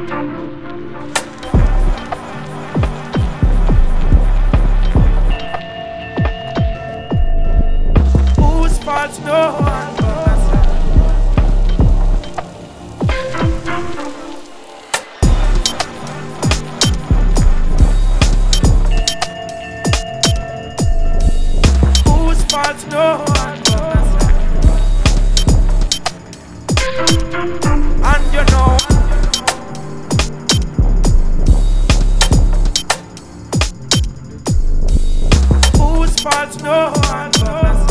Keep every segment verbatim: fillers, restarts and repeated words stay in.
Whose fault's no one but myself? Whose fault's no one but myself? And you know, whose fault's no one but myself?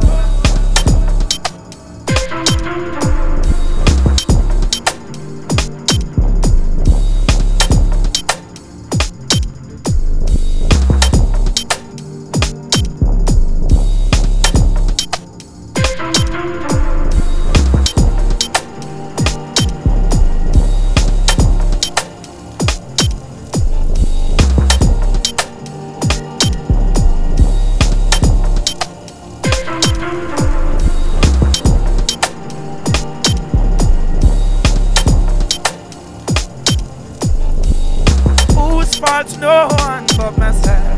Whose fault's no one but myself?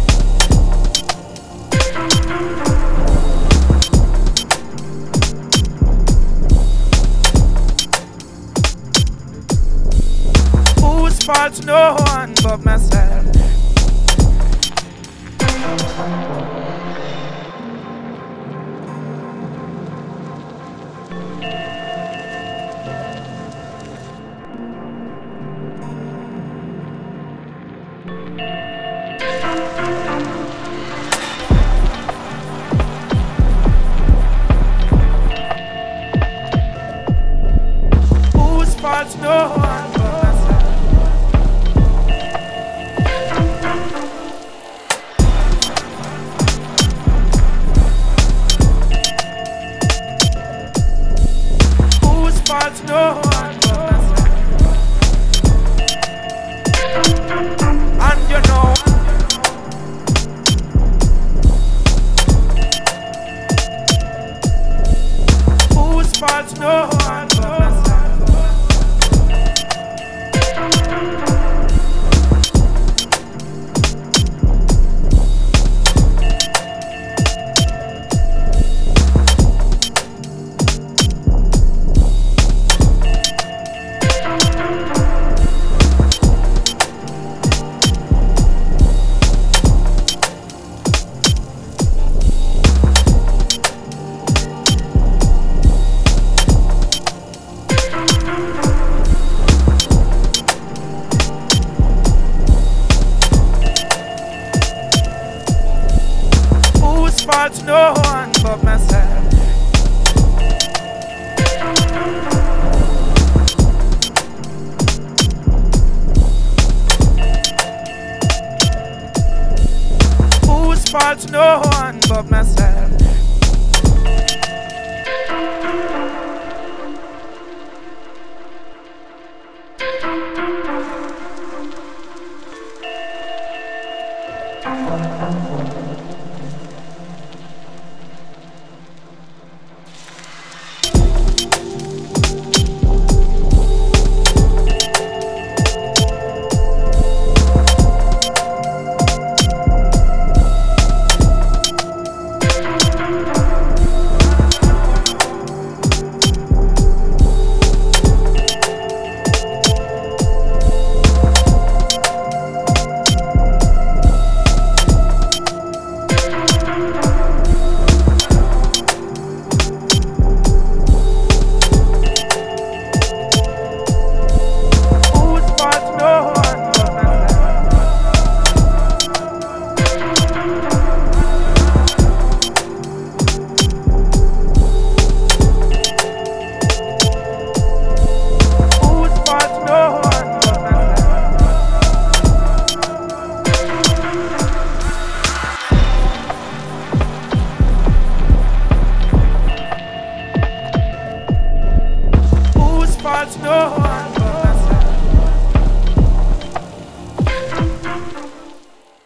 Whose fault's no one but myself? Whose fault's no one but myself? Whose fault's no one but myself? And you know, whose fault's no one but myself? Whose fault's no one but myself? Whose fault's no one but myself? Thank you.